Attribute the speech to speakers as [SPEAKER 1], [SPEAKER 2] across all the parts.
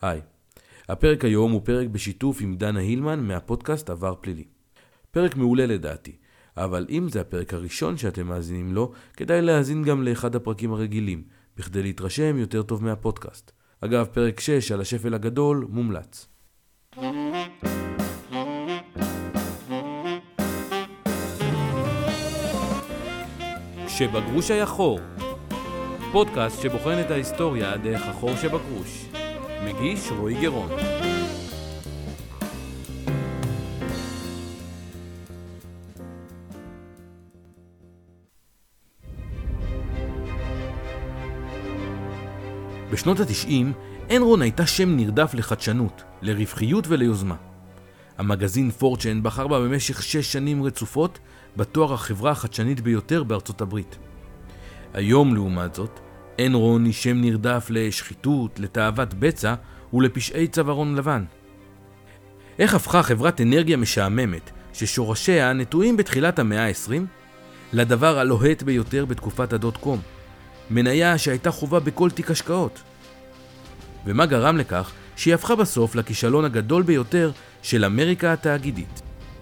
[SPEAKER 1] היי, הפרק היום הוא פרק בשיתוף עם דנה הילמן מהפודקאסט עבר פלילי. פרק מעולה לדעתי, אבל אם זה הפרק הראשון שאתם מאזינים לו, כדאי להאזין גם לאחד הפרקים הרגילים, בכדי להתרשם יותר טוב מהפודקאסט. אגב, פרק 6 על השפל הגדול מומלץ. כשבגרוש היה חור, פודקאסט שבוחן את ההיסטוריה דרך החור שבגרוש. מגיש רועי גרון. בשנות ה-90, אנרון הייתה שם נרדף לחדשנות, לרווחיות וליוזמה. המגזין פורצ'ן בחר בה במשך 6 שנים רצופות בתואר החברה החדשנית ביותר בארצות הברית. היום, לעומת זאת, אנרון היא שם נרדף לשחיתות, לתאוות בצע ולפשעי צווארון לבן. איך הפכה חברת אנרגיה משעממת, ששורשיה נטועים בתחילת המאה ה-20, לדבר הלוהט ביותר בתקופת הדוט-קום, מניה שהייתה חובה בכל תיק השקעות? ומה גרם לכך שהיא הפכה בסוף לכישלון הגדול ביותר של אמריקה התאגידית?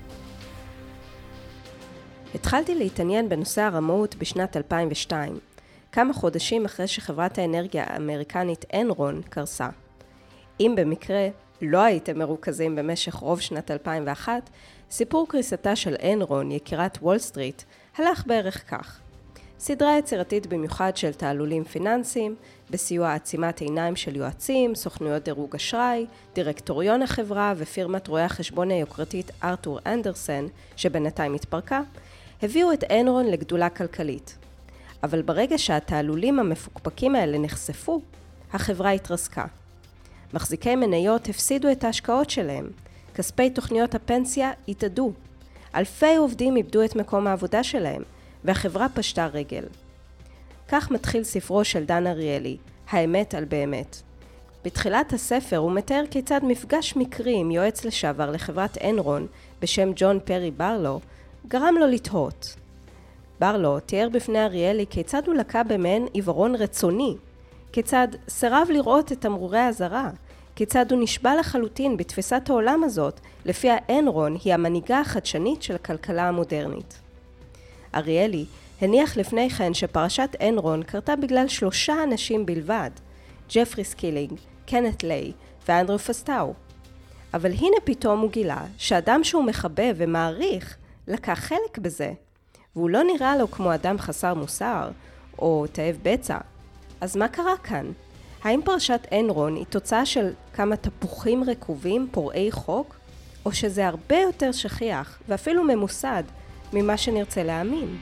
[SPEAKER 2] התחלתי להתעניין בנושא הרמאות בשנת 2002, כמה חודשים אחרי שחברת האנרגיה האמריקנית אנרון קרסה. אם במקרה לא הייתם מרוכזים במשך רוב שנת 2001, סיפור קריסתה של אנרון, יקירת וול סטריט, הלך בערך כך. סדרה יצירתית במיוחד של תעלולים פיננסיים, בסיוע עצימת עיניים של יועצים, סוכנויות דירוג אשראי, דירקטוריון החברה ופירמת רואי החשבון היוקרתית ארתור אנדרסן, שבינתיים התפרקה, הביאו את אנרון לגדולה כלכלית. אבל ברגע שהתעלולים המפוקפקים האלה נחשפו, החברה התרסקה. מחזיקי מניות הפסידו את ההשקעות שלהם, כספי תוכניות הפנסיה התאדו, אלפי עובדים איבדו את מקום העבודה שלהם, והחברה פשטה רגל. כך מתחיל ספרו של דן אריאלי, האמת על באמת. בתחילת הספר הוא מתאר כיצד מפגש מקרי עם יועץ לשעבר לחברת אנרון בשם ג'ון פרי ברלו, גרם לו לתהות. ברלו תיאר בפני אריאלי כיצד הוא לקה במעין עיוורון רצוני, כיצד סירב לראות את תמרורי האזהרה, כיצד הוא נשבע לחלוטין בתפיסת העולם הזאת, לפיה אנרון היא המנהיגה החדשנית של הכלכלה המודרנית. אריאלי הניח לפני כן שפרשת אנרון קרתה בגלל 3 אנשים בלבד, ג'פרי סקילינג, קנת ליי ואנדרו פסטאו. אבל הנה פתאום הוא גילה שאדם שהוא מחבב ומעריך לקח חלק בזה, והוא לא נראה לו כמו אדם חסר מוסר או תאב בצע. אז מה קרה כאן? האם פרשת אנרון היא תוצאה של כמה תפוחים רקובים פורעי חוק, או שזה הרבה יותר שכיח ואפילו ממוסד ממה שנרצה להאמין?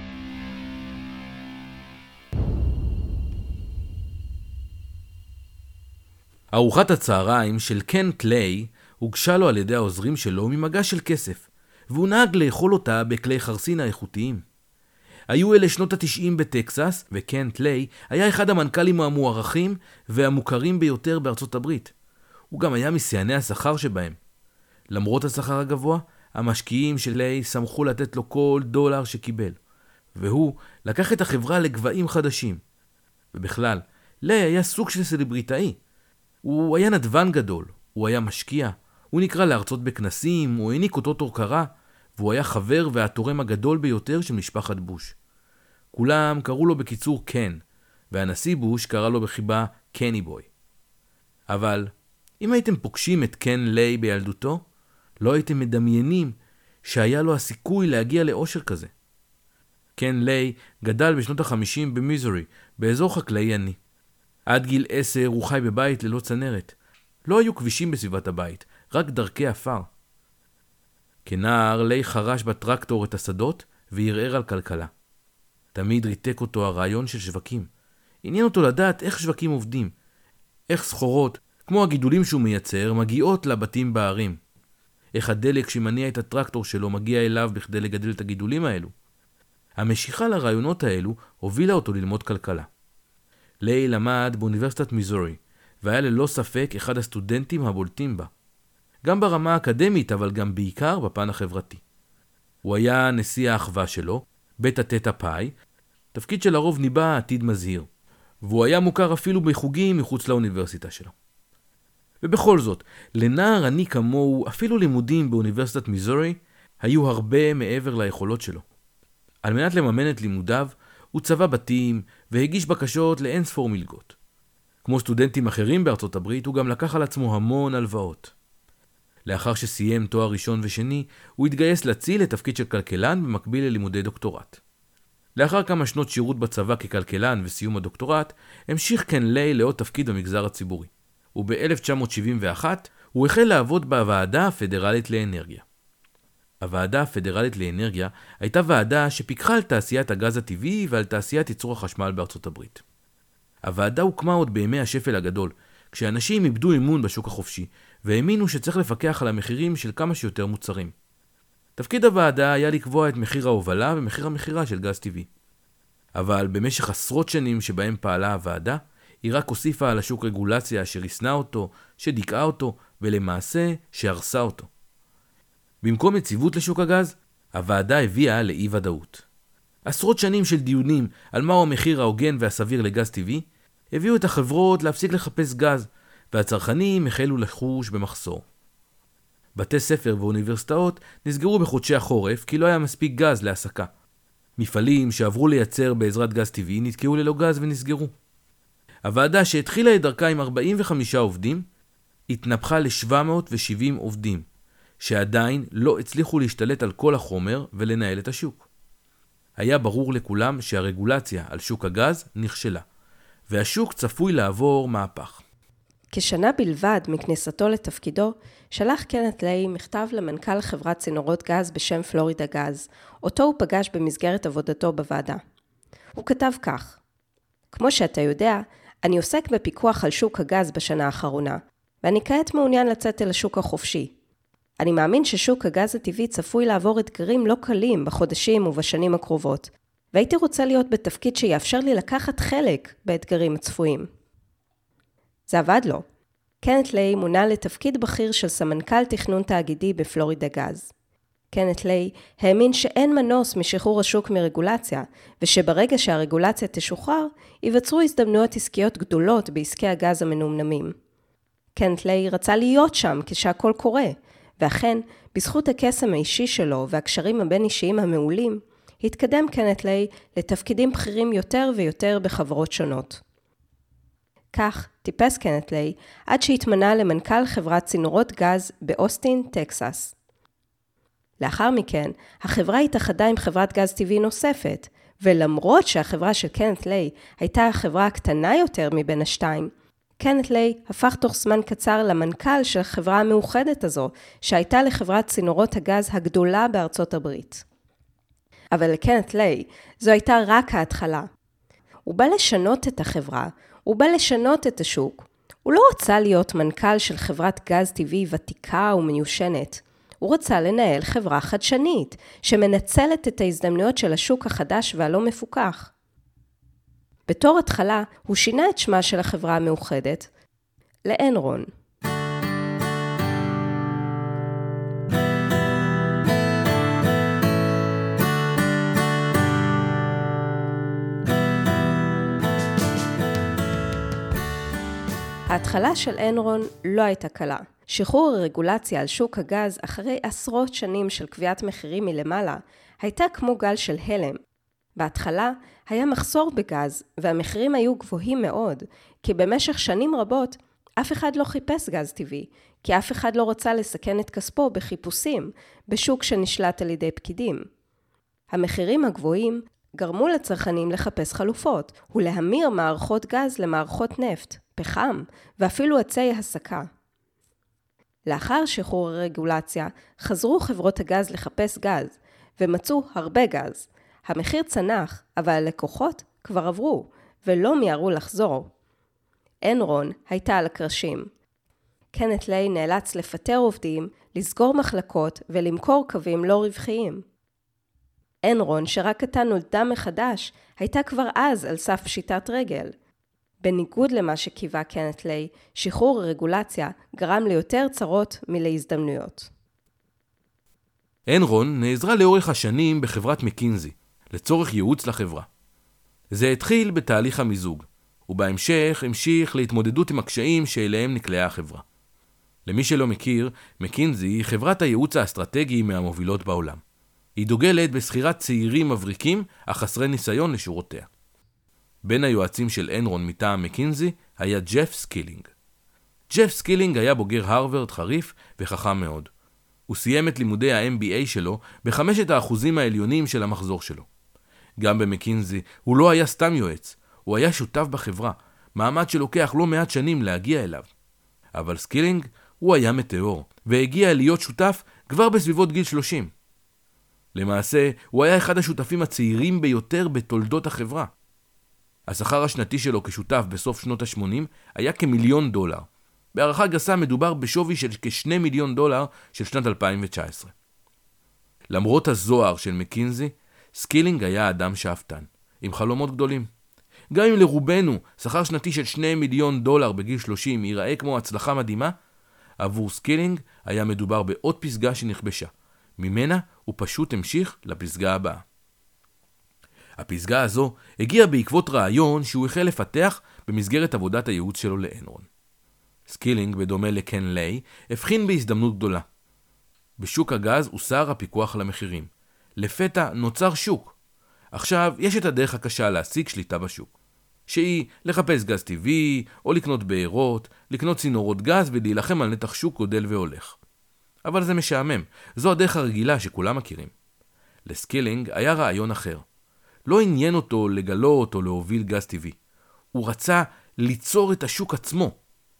[SPEAKER 1] ארוחת הצהריים של קנט ליי הוגשה לו על ידי העוזרים שלו ממגע של כסף, והוא נהג לאכול אותה בכלי חרסינה איכותיים. היו אלה שנות ה-90 בטקסס, וקנט ליי היה אחד המנכ"לים המוערכים והמוכרים ביותר בארצות הברית. הוא גם היה משיאני השכר שבהם. למרות השכר הגבוה, המשקיעים של ליי שמחו לתת לו כל דולר שקיבל, והוא לקח את החברה לגבהים חדשים. ובכלל, ליי היה סוג של סלבריטאי. הוא היה נדבן גדול, הוא היה משקיע, הוא נקרא להרצות בכנסים, הוא העניק אותות הוקרה, והוא היה חבר והתורם הגדול ביותר של משפחת בוש. כולם קראו לו בקיצור קן, והנשיא בוש קרא לו בחיבה קני בוי. אבל אם הייתם פוגשים את קן ליי בילדותו, לא הייתם מדמיינים שהיה לו הסיכוי להגיע לאושר כזה. קן ליי גדל בשנות ה-50 במיזורי, באזור חקלאי עני. עד גיל 10 הוא חי בבית ללא צנרת. לא היו כבישים בסביבת הבית, רק דרכי עפר. כנער, ליי חרש בטרקטור את השדות וערער על כלכלה. תמיד ריתק אותו הרעיון של שווקים. עניין אותו לדעת איך שווקים עובדים, איך סחורות, כמו הגידולים שהוא מייצר, מגיעות לבתים בערים. איך הדלק שמניע את הטרקטור שלו מגיע אליו בכדי לגדל את הגידולים האלו. המשיכה לרעיונות האלו הובילה אותו ללמוד כלכלה. ליי למד באוניברסיטת מיזורי, והיה ללא ספק אחד הסטודנטים הבולטים בה. גם ברמה האקדמית, אבל גם בעיקר בפן החברתי. הוא היה נשיא האחווה שלו, בית התטא פאי, תפקיד שלרוב ניבא עתיד מזהיר, והוא היה מוכר אפילו בחוגים מחוץ לאוניברסיטה שלו. ובכל זאת, לנער עני כמוהו, אפילו לימודים באוניברסיטת מיזורי, היו הרבה מעבר ליכולות שלו. על מנת לממן את לימודיו, הוא צבע בתים והגיש בקשות לאין ספור מלגות. כמו סטודנטים אחרים בארצות הברית, הוא גם לקח על עצמו המון הלוואות. לאחר שסיים תואר ראשון ושני, הוא התגייס להציל לתפקיד של כלכלן במקביל ללימודי דוקטורט. לאחר כמה שנות שירות בצבא ככלכלן וסיום הדוקטורט, המשיך קן ליי לעוד תפקיד במגזר הציבורי. וב-1971 הוא החל לעבוד בוועדה הפדרלית לאנרגיה. הוועדה הפדרלית לאנרגיה הייתה ועדה שפיקחה על תעשיית הגז הטבעי ועל תעשיית ייצור החשמל בארצות הברית. הוועדה הוקמה עוד בימי השפל הגדול, כשאנשים איבדו אמון בשוק החופשי, והאמינו שצריך לפקח על המחירים של כמה שיותר מוצרים. תפקיד הוועדה היה לקבוע את מחיר ההובלה ומחיר המחירה של גז טבעי. אבל במשך עשרות שנים שבהם פעלה הוועדה, היא רק הוסיפה על השוק רגולציה אשר הסנה אותו, שדיקעה אותו, ולמעשה שהרסה אותו. במקום יציבות לשוק הגז, הוועדה הביאה לאי ודאות. עשרות שנים של דיונים על מהו המחיר ההוגן והסביר לגז טבעי, הביאו את החברות להפסיק לחפש גז, והצרכנים החלו לחוש במחסור. בתי ספר ואוניברסיטאות נסגרו בחודשי החורף כי לא היה מספיק גז להסקה. מפעלים שעברו לייצר בעזרת גז טבעי נתקעו ללא גז ונסגרו. הוועדה שהתחילה את דרכה עם 45 עובדים, התנפחה ל-770 עובדים, שעדיין לא הצליחו להשתלט על כל החומר ולנהל את השוק. היה ברור לכולם שהרגולציה על שוק הגז נכשלה, והשוק צפוי לעבור מהפך.
[SPEAKER 2] כשנה בלבד מכניסתו לתפקידו, שלח קנת ליי מכתב למנכ"ל חברת צינורות גז בשם פלורידה גז, אותו הוא פגש במסגרת עבודתו בוועדה. הוא כתב כך: כמו שאתה יודע, אני עוסק בפיקוח על שוק הגז בשנה האחרונה, ואני כעת מעוניין לצאת אל השוק החופשי. אני מאמין ששוק הגז הטבעי צפוי לעבור אתגרים לא קלים בחודשים ובשנים הקרובות, והייתי רוצה להיות בתפקיד שיאפשר לי לקחת חלק באתגרים הצפויים. זה עבד לו. קנת ליי מונה לתפקיד בכיר של סמנכ"ל תכנון תאגידי בפלורידה גז. קנת ליי האמין שאין מנוס משחרור השוק מרגולציה, ושברגע שהרגולציה תשוחרר, ייווצרו הזדמנויות עסקיות גדולות בעסקי הגז המנומנמים. קנת ליי רצה להיות שם כשהכל קורה, ואכן, בזכות הקסם האישי שלו והקשרים הבין-אישיים המעולים, התקדם קנת ליי לתפקידים בכירים יותר ויותר בחברות שונות. כך טיפס קנת ליי עד שהתמנה למנכ"ל חברת צינורות גז באוסטין, טקסס. לאחר מכן, החברה התאחדה עם חברת גז טבעי נוספת, ולמרות שהחברה של קנת ליי הייתה החברה הקטנה יותר מבין השתיים, קנת ליי הפך תוך זמן קצר למנכ"ל של החברה המאוחדת הזו, שהייתה לחברת צינורות הגז הגדולה בארצות הברית. אבל לקנת ליי זו הייתה רק ההתחלה. הוא בא לשנות את החברה, הוא בא לשנות את השוק. הוא לא רצה להיות מנכ"ל של חברת גז טבעי ותיקה ומיושנת. הוא רצה לנהל חברה חדשנית, שמנצלת את ההזדמנויות של השוק החדש והלא מפוקח. בתור התחלה, הוא שינה את שמה של החברה המאוחדת לאנרון. ההתחלה של אנרון לא הייתה קלה. שחרור הרגולציה על שוק הגז אחרי עשרות שנים של קביעת מחירים מלמעלה, הייתה כמו גל של הלם. בהתחלה היה מחסור בגז והמחירים היו גבוהים מאוד, כי במשך שנים רבות אף אחד לא חיפש גז טבעי, כי אף אחד לא רצה לסכן את כספו בחיפושים, בשוק שנשלט על ידי פקידים. המחירים הגבוהים גרמו לצרכנים לחפש חלופות ולהמיר מערכות גז למערכות נפט, פחם ואפילו עצי הסקה. לאחר שחרור הרגולציה חזרו חברות הגז לחפש גז ומצאו הרבה גז. המחיר צנח, אבל הלקוחות כבר עברו ולא מיהרו לחזור. אנרון הייתה על הקרשים. קנת ליי נאלץ לפטר עובדים, לסגור מחלקות ולמכור קווים לא רווחיים. אנרון, שרק עתה נולדה מחדש, הייתה כבר אז על סף פשיטת רגל. בניגוד למה שקיווה קנת ליי, שחרור הרגולציה גרם ליותר צרות מלהזדמנויות.
[SPEAKER 1] אנרון נעזרה לאורך השנים בחברת מקינזי, לצורך ייעוץ לחברה. זה התחיל בתהליך המיזוג, ובהמשך המשיך להתמודדות עם הקשיים שאליהם נקלעה החברה. למי שלא מכיר, מקינזי היא חברת הייעוץ האסטרטגי מהמובילות בעולם. היא דוגלת בסחירת צעירים מבריקים, אך חסרי ניסיון לשורותיה. בין היועצים של אנרון מטעם מקינזי היה ג'ף סקילינג. ג'ף סקילינג היה בוגר הרווארד חריף וחכם מאוד. הוא סיים את לימודי ה-MBA שלו ב5% העליונים של המחזור שלו. גם במקינזי הוא לא היה סתם יועץ, הוא היה שותף בחברה, מעמד שלוקח לא מעט שנים להגיע אליו. אבל סקילינג הוא היה מטאור, והגיע להיות שותף כבר בסביבות גיל 30. למעשה, הוא היה אחד השותפים הצעירים ביותר בתולדות החברה. השכר השנתי שלו כשותף בסוף שנות ה-80 היה כ$1,000,000. בהערכה גסה מדובר בשווי של כ$2 מיליון של שנת 2019. למרות הזוהר של מקינזי, סקילינג היה אדם שאפתן, עם חלומות גדולים. גם אם לרובנו שכר שנתי של $2 מיליון בגיל 30 ייראה כמו הצלחה מדהימה, עבור סקילינג היה מדובר בעוד פסגה שנכבשה. ממנה הוא פשוט המשיך לפסגה הבאה. הפסגה הזו הגיעה בעקבות רעיון שהוא החל לפתח במסגרת עבודת הייעוץ שלו לאנרון. סקילינג, בדומה לקן ליי, הבחין בהזדמנות גדולה. בשוק הגז הוסר הפיקוח על המחירים. לפתע נוצר שוק. עכשיו יש את הדרך הקשה להשיג שליטה בשוק, שהיא לחפש גז טבעי, או לקנות בארות, לקנות צינורות גז ולהילחם על נתח שוק גודל והולך. אבל זה משעמם, זו הדרך הרגילה שכולם מכירים. לסקילינג היה רעיון אחר. לא עניין אותו לגלות או להוביל גז טבעי. הוא רצה ליצור את השוק עצמו.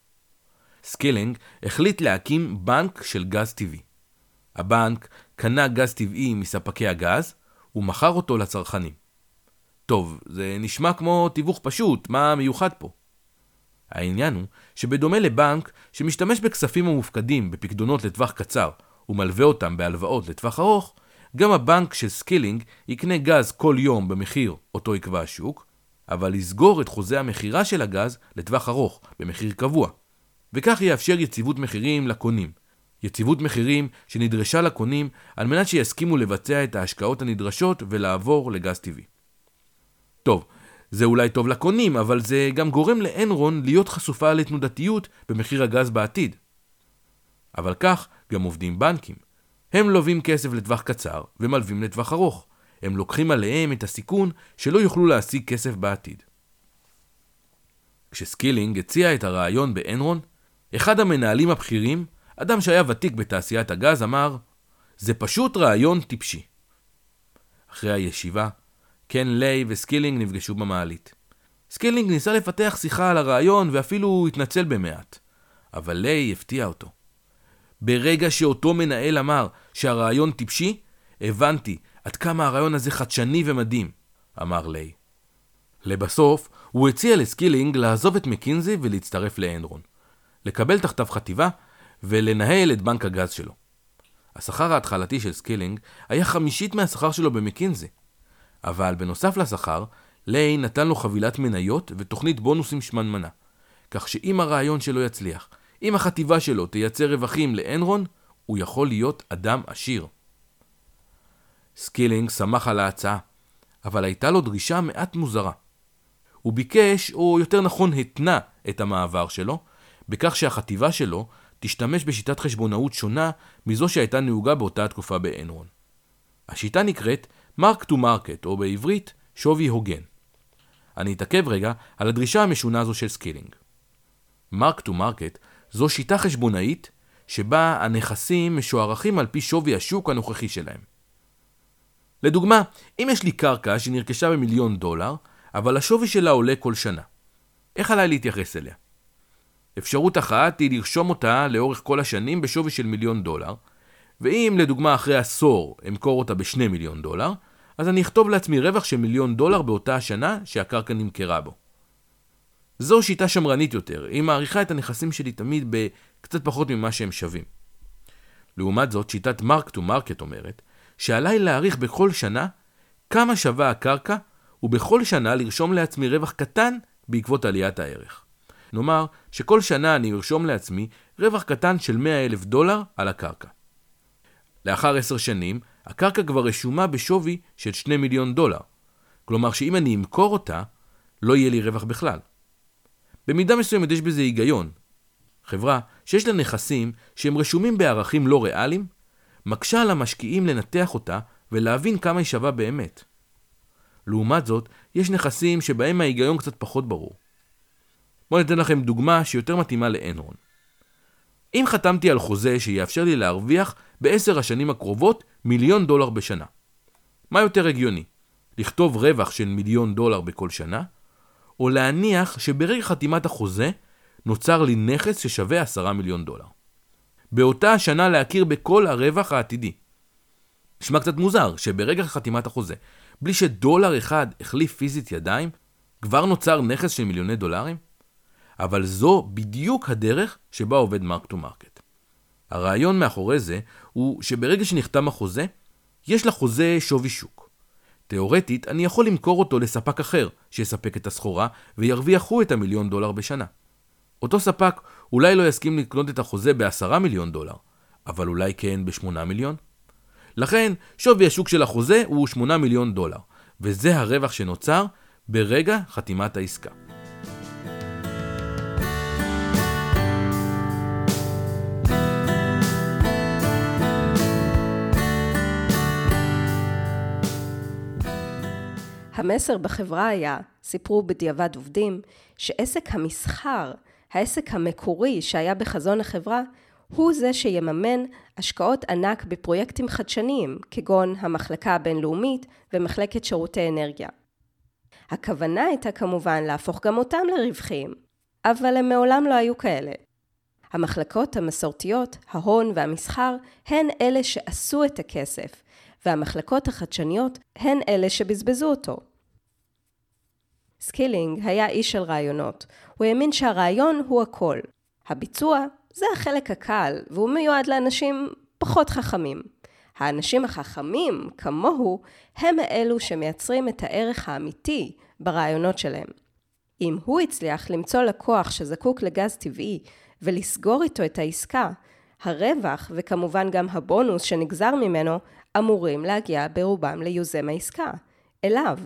[SPEAKER 1] סקילינג החליט להקים בנק של גז טבעי. הבנק קנה גז טבעי מספקי הגז, ומכר אותו לצרכנים. טוב, זה נשמע כמו תיווך פשוט, מה מיוחד פה? העניין הוא שבדומה לבנק שמשתמש בכספים המופקדים בפקדונות לטווח קצר, ומלווה אותם בהלוואות לטווח ארוך, גם הבנק של סקילינג יקנה גז כל יום במחיר אותו יקבע השוק, אבל יסגור את חוזה המחירה של הגז לטווח ארוך, במחיר קבוע. וכך יאפשר יציבות מחירים לקונים. יציבות מחירים שנדרשה לקונים על מנת שיסכימו לבצע את ההשקעות הנדרשות ולעבור לגז טבעי. טוב, זה אולי טוב לקונים, אבל זה גם גורם לאנרון להיות חשופה לתנודתיות במחיר הגז בעתיד. אבל כך גם עובדים בנקים. הם לובים כסף לטווח קצר ומלווים לטווח ארוך. הם לוקחים עליהם את הסיכון שלא יוכלו להשיג כסף בעתיד. כשסקילינג הציע את הרעיון באנרון, אחד המנהלים הבכירים, אדם שהיה ותיק בתעשיית הגז, אמר, זה פשוט רעיון טיפשי. אחרי הישיבה, קן ליי וסקילינג נפגשו במעלית. סקילינג ניסה לפתח שיחה על הרעיון ואפילו התנצל במעט. אבל ליי הפתיע אותו. ברגע שאותו מנהל אמר שהרעיון טיפשי, הבנתי עד כמה הרעיון הזה חדשני ומדהים, אמר ליי. לבסוף, הוא הציע לסקילינג לעזוב את מקינזי ולהצטרף לאנרון, לקבל תחתיו חטיבה ולנהל את בנק הגז שלו. השכר ההתחלתי של סקילינג היה 1/5 מהשכר שלו במקינזי. אבל בנוסף לשכר, ליי נתן לו חבילת מניות ותוכנית בונוסים שמנמנה, כך שאם הרעיון שלו יצליח, אם החטיבה שלו תייצר רווחים לאנרון, הוא יכול להיות אדם עשיר. סקילינג שמח על ההצעה, אבל הייתה לו דרישה מעט מוזרה. הוא ביקש, או יותר נכון התנה את המעבר שלו, בכך שהחטיבה שלו תשתמש בשיטת חשבונאות שונה מזו שהייתה נהוגה באותה תקופה באנרון. השיטה נקראת mark to market, או בעברית שווי הוגן. אני אתעכב רגע על הדרישה המשונה הזו של סקילינג. mark to market זו שיטה חשבונאית שבה הנכסים משוערכים על פי שווי השוק הנוכחי שלהם. לדוגמה, אם יש לי קרקע שנרכשה ב$1,000,000, אבל השווי שלה עולה כל שנה, איך עליי להתייחס אליה? אפשרות אחת היא לרשום אותה לאורך כל השנים בשווי של $1,000,000, ואם לדוגמה אחרי עשור אמכור אותה ב$2 מיליון, אז אני אכתוב לעצמי רווח של $1,000,000 באותה השנה שהקרקע נמכרה בו. זו שיטה שמרנית יותר, היא מעריכה את הנכסים שלי תמיד בקצת פחות ממה שהם שווים. לעומת זאת, שיטת mark to market אומרת שעליי להעריך בכל שנה כמה שווה הקרקע, ובכל שנה לרשום לעצמי רווח קטן בעקבות עליית הערך. נאמר שכל שנה אני ארשום לעצמי רווח קטן של $100,000 על הקרקע. לאחר 10 שנים, הקרקע כבר רשומה בשווי של $2 מיליון. כלומר שאם אני אמכור אותה, לא יהיה לי רווח בכלל. במידה מסוימת יש בזה היגיון. חברה שיש לה נכסים שהם רשומים בערכים לא ריאליים, מקשה על המשקיעים לנתח אותה ולהבין כמה היא שווה באמת. לעומת זאת, יש נכסים שבהם ההיגיון קצת פחות ברור. בואו ניתן לכם דוגמה שיותר מתאימה לאנרון. אם חתמתי על חוזה שיאפשר לי להרוויח ב10 השנים הקרובות $1,000,000 בשנה. מה יותר הגיוני? לכתוב רווח של $1,000,000 בכל שנה, או להניח שברגע חתימת החוזה נוצר לי נכס ששווה $10,000,000. באותה השנה להכיר בכל הרווח העתידי. נשמע קצת מוזר שברגע חתימת החוזה, בלי שדולר אחד החליף פיזית ידיים, כבר נוצר נכס של מיליוני דולרים? אבל זו בדיוק הדרך שבה עובד מרק טו מרקט. הרעיון מאחורי זה הוא שברגע שנחתם החוזה, יש לחוזה שווי שוק. תיאורטית, אני יכול למכור אותו לספק אחר שיספק את הסחורה וירוויח הוא את $1,000,000 בשנה. אותו ספק אולי לא יסכים לקנות את החוזה $10,000,000, אבל אולי כן ב$8,000,000. לכן, שווי השוק של החוזה הוא $8,000,000, וזה הרווח שנוצר ברגע חתימת העסקה.
[SPEAKER 2] המסר בחברה היה, סיפרו בדיעבד עובדים, שעסק המסחר, העסק המקורי שהיה בחזון החברה, הוא זה שיממן השקעות ענק בפרויקטים חדשניים, כגון המחלקה הבינלאומית ומחלקת שירותי אנרגיה. הכוונה הייתה כמובן להפוך גם אותם לרווחיים, אבל הם מעולם לא היו כאלה. המחלקות המסורתיות, ההון והמסחר, הן אלה שעשו את הכסף, והמחלקות החדשניות הן אלה שבזבזו אותו. סקילינג היה איש של רעיונות. הוא האמין שהרעיון הוא הכל. הביצוע זה החלק הקל, והוא מיועד לאנשים פחות חכמים. האנשים החכמים, כמוהו, הם אלו שמייצרים את הערך האמיתי ברעיונות שלהם. אם הוא הצליח למצוא לקוח שזקוק לגז טבעי ולסגור איתו את העסקה, הרווח וכמובן גם הבונוס שנגזר ממנו אמורים להגיע ברובם ליוזם העסקה, אליו.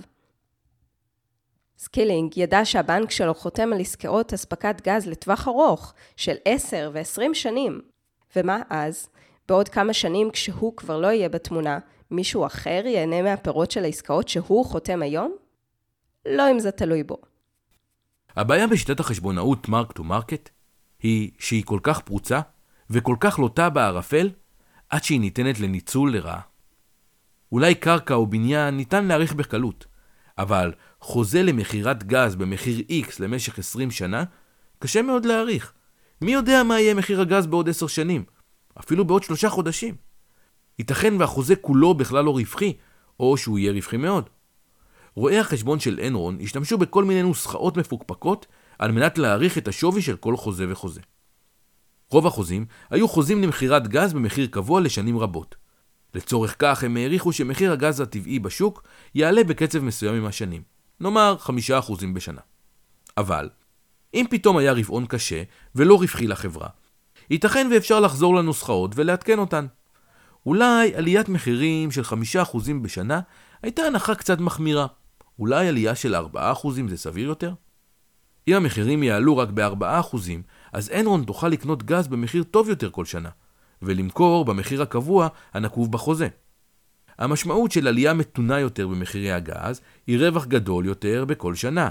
[SPEAKER 2] סקילינג ידע שהבנק שלו חותם על עסקאות הספקת גז לטווח ארוך של 10 ו-20 שנים. ומה אז? בעוד כמה שנים כשהוא כבר לא יהיה בתמונה, מישהו אחר ייהנה מהפירות של העסקאות שהוא חותם היום? לא אם זה תלוי בו.
[SPEAKER 1] הבעיה בשיטת החשבונאות מרק טו מרקט היא שהיא כל כך פרוצה וכל כך לוטה בערפל עד שהיא ניתנת לניצול לרעה. אולי קרקע או בניין ניתן להעריך בקלות, אבל חוזה למחירת גז במחיר X למשך 20 שנה קשה מאוד להעריך. מי יודע מה יהיה מחיר הגז בעוד 10 שנים? אפילו בעוד 3 חודשים. ייתכן והחוזה כולו בכלל לא רווחי, או שהוא יהיה רווחי מאוד. רואי החשבון של אנרון השתמשו בכל מיני נוסחאות מפוקפקות על מנת להעריך את השווי של כל חוזה וחוזה. רוב החוזים היו חוזים למחירת גז במחיר קבוע לשנים רבות. לצורך כך הם העריכו שמחיר הגז הטבעי בשוק יעלה בקצב מסוים עם השנים, נאמר 5% בשנה. אבל, אם פתאום היה רבעון קשה ולא רווחי לחברה, ייתכן ואפשר לחזור לנוסחאות ולהתקן אותן. אולי עליית מחירים של 5% בשנה הייתה הנחה קצת מחמירה. אולי עלייה של 4% זה סביר יותר? אם המחירים יעלו רק ב4%, אז אנרון תוכל לקנות גז במחיר טוב יותר כל שנה, ולמכור במחיר הקבוע הנקוב בחוזה. המשמעות של עלייה מתונה יותר במחירי הגז היא רווח גדול יותר בכל שנה,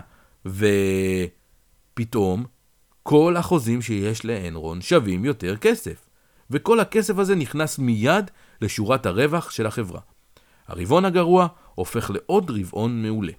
[SPEAKER 1] ופתאום כל החוזים שיש לאנרון שווים יותר כסף, וכל הכסף הזה נכנס מיד לשורת הרווח של החברה. הרבעון הגרוע הופך לעוד רבעון מעולה.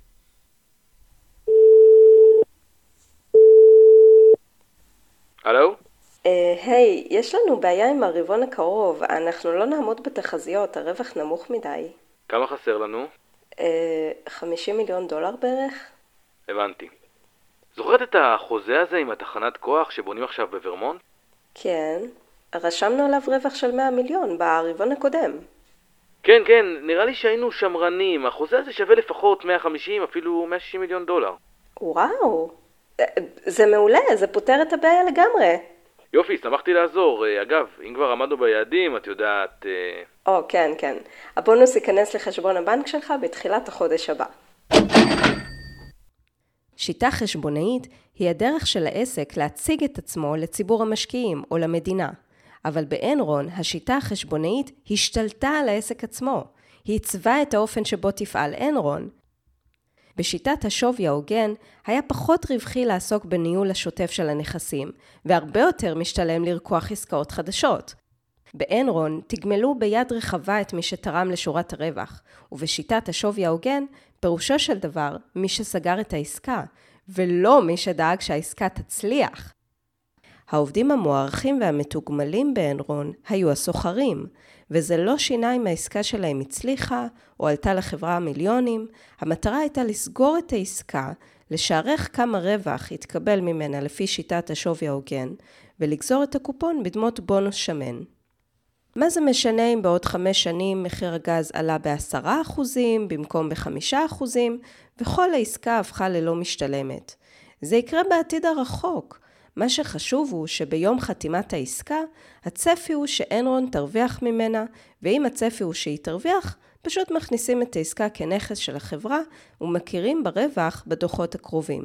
[SPEAKER 3] הלו?
[SPEAKER 2] היי, יש לנו בעיה עם הרבעון הקרוב, אנחנו לא נעמוד בתחזיות, הרווח נמוך מדי.
[SPEAKER 3] כמה חסר לנו?
[SPEAKER 2] $50 מיליון בערך?
[SPEAKER 3] הבנתי. זוכרת את החוזה הזה עם התחנת כוח שבונים עכשיו בוורמונט?
[SPEAKER 2] כן, רשמנו עליו רווח של 100 מיליון ברבעון הקודם.
[SPEAKER 3] כן, נראה לי שהיינו שמרנים, החוזה הזה שווה לפחות 150, אפילו $160 מיליון.
[SPEAKER 2] וואו, זה מעולה, זה פותר את הבעיה לגמרי.
[SPEAKER 3] יופי, שמחתי לעזור. אגב, אם כבר עמדנו ביעדים, את יודעת...
[SPEAKER 2] כן. הבונוס ייכנס לחשבון הבנק שלך בתחילת החודש הבא. שיטה חשבונאית היא הדרך של העסק להציג את עצמו לציבור המשקיעים או למדינה. אבל באנרון השיטה החשבונאית השתלטה על העסק עצמו. היא עיצבה את האופן שבו תפעל אנרון. בשיטת השווי ההוגן היה פחות רווחי לעסוק בניהול השוטף של הנכסים, והרבה יותר משתלם לרקוח עסקאות חדשות. באנרון תגמלו ביד רחבה את מי שתרם לשורת הרווח, ובשיטת השווי ההוגן פירושו של דבר מי שסגר את העסקה, ולא מי שדאג שהעסקה תצליח. העובדים המוערכים והמתוגמלים באנרון היו הסוחרים, וזה לא שינה אם העסקה שלהם הצליחה או עלתה לחברה מיליונים. המטרה הייתה לסגור את העסקה, לשערך כמה רווח יתקבל ממנה לפי שיטת השווי ההוגן, ולגזור את הקופון בדמות בונוס שמן. מה זה משנה אם בעוד 5 שנים מחיר הגז עלה ב10% במקום ב5%, וכל העסקה הפכה ללא משתלמת? זה יקרה בעתיד הרחוק. מה שחשוב הוא שביום חתימת העסקה, הצפי הוא שאנרון תרוויח ממנה, ואם הצפי הוא שהיא תרוויח, פשוט מכניסים את העסקה כנכס של החברה, ומכירים ברווח בדוחות הקרובים.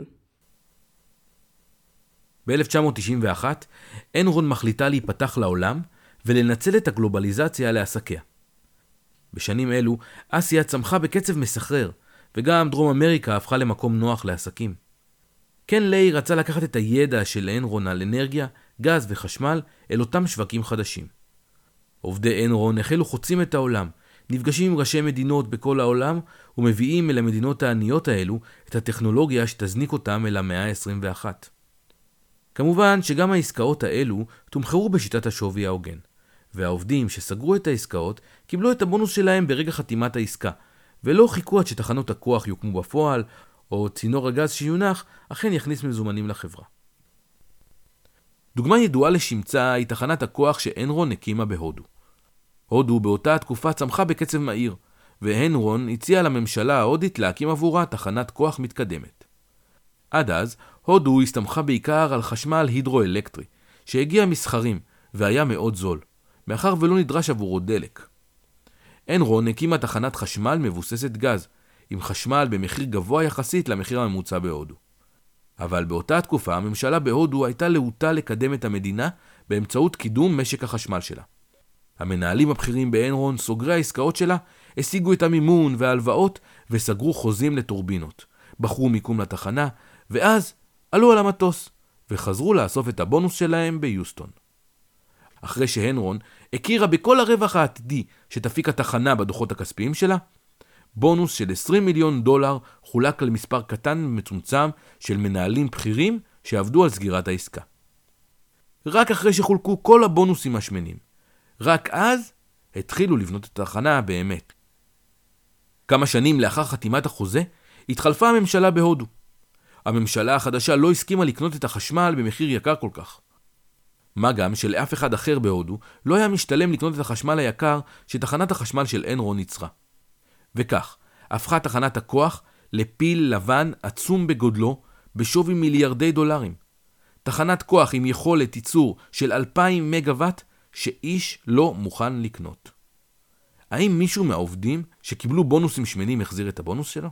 [SPEAKER 1] ב-1991, אנרון מחליטה להיפתח לעולם, ולנצל את הגלובליזציה לעסקיה. בשנים אלו, אסיה צמחה בקצב מסחרר, וגם דרום אמריקה הפכה למקום נוח לעסקים. קן ליי רצה לקחת את הידע של אנרון על אנרגיה, גז וחשמל אל אותם שווקים חדשים. עובדי אנרון החלו חוצים את העולם, נפגשים עם ראשי מדינות בכל העולם, ומביאים אל המדינות העניות האלו את הטכנולוגיה שתזניק אותם אל המאה ה-21. כמובן שגם העסקאות האלו תומחרו בשיטת השווי ההוגן, והעובדים שסגרו את העסקאות קיבלו את הבונוס שלהם ברגע חתימת העסקה, ולא חיכו עד שתחנות הכוח יוקמו בפועל, או צינור הגז שיונח אכן יכניס מזומנים לחברה. דוגמה ידועה לשמצה היא תחנת הכוח שאנרון הקימה בהודו. הודו באותה התקופה צמחה בקצב מהיר, ואנרון הציע לממשלה ההודית להקים עבורה תחנת כוח מתקדמת. עד אז, הודו הסתמכה בעיקר על חשמל הידרואלקטרי, שהגיע מסחרים והיה מאוד זול, מאחר ולא נדרש עבורו דלק. אנרון הקימה תחנת חשמל מבוססת גז, עם חשמל במחיר גבוה יחסית למחיר הממוצע בהודו. אבל באותה תקופה הממשלה בהודו הייתה להוטה לקדם את המדינה באמצעות קידום משק החשמל שלה. המנהלים הבכירים באנרון, סוגרי העסקאות שלה, השיגו את המימון וההלוואות וסגרו חוזים לטורבינות, בחרו מיקום לתחנה, ואז עלו על המטוס וחזרו לאסוף את הבונוס שלהם ביוסטון. אחרי שאנרון הכירה בכל הרווח העתידי שתפיק התחנה בדוחות הכספיים שלה, בונוס של $20 מיליון חולק למספר קטן ומצומצם של מנהלים בכירים שעבדו על סגירת העסקה. רק אחרי שחולקו כל הבונוסים השמנים, רק אז התחילו לבנות את התחנה באמת. כמה שנים לאחר חתימת החוזה, התחלפה הממשלה בהודו. הממשלה החדשה לא הסכימה לקנות את החשמל במחיר יקר כל כך. מה גם שלאף אחד אחר בהודו לא היה משתלם לקנות את החשמל היקר שתחנת החשמל של אנרון יצרה. וכך, הפכה תחנת הכוח לפיל לבן עצום בגודלו בשווי $מיליארדי. תחנת כוח עם יכולת ייצור של 2,000 מגוואט שאיש לא מוכן לקנות. האם מישהו מהעובדים שקיבלו בונוסים שמנים החזיר את הבונוס שלו?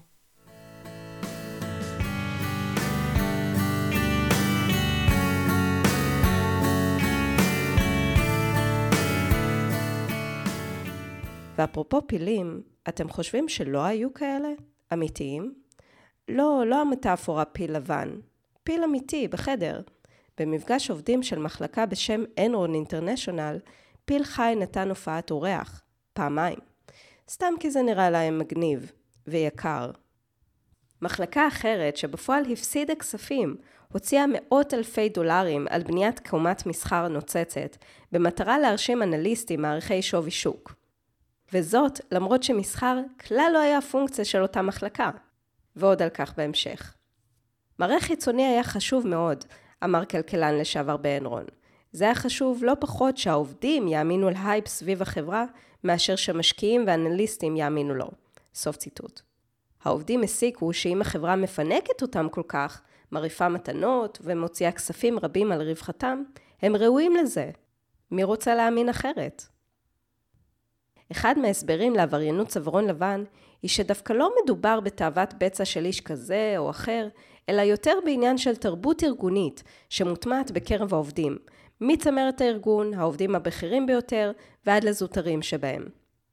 [SPEAKER 2] ואפרופו פילים, אתם חושבים שלא היו כאלה? אמיתיים? לא המטאפורה פיל לבן. פיל אמיתי בחדר. במפגש עובדים של מחלקה בשם אנרון אינטרנשיונל, פיל חי נתן הופעת אורח, פעמיים. סתם כי זה נראה להם מגניב ויקר. מחלקה אחרת שבפועל הפסידה כספים, הוציאה $100,000 על בניית קומת מסחר נוצצת, במטרה להרשים אנליסטים מעריכי שווי שוק. וזאת למרות שמסחר כלל לא היה פונקציה של אותה מחלקה. ועוד על כך בהמשך. מראה חיצוני היה חשוב מאוד, אמר כלכלן לשעבר באנרון. זה היה חשוב לא פחות שהעובדים יאמינו להייפ סביב החברה, מאשר שמשקיעים ואנליסטים יאמינו לו. סוף ציטוט. העובדים הסיקו שאם החברה מפנקת אותם כל כך, מריפה מתנות ומוציאה כספים רבים על רווחתם, הם ראויים לזה. מי רוצה להאמין אחרת? אחד מההסברים לעבריינות צווארון לבן היא שדווקא לא מדובר בתאוות בצע של איש כזה או אחר, אלא יותר בעניין של תרבות ארגונית שמוטמעת בקרב העובדים, מצמרת הארגון, העובדים הבכירים ביותר, ועד לזוטרים שבהם.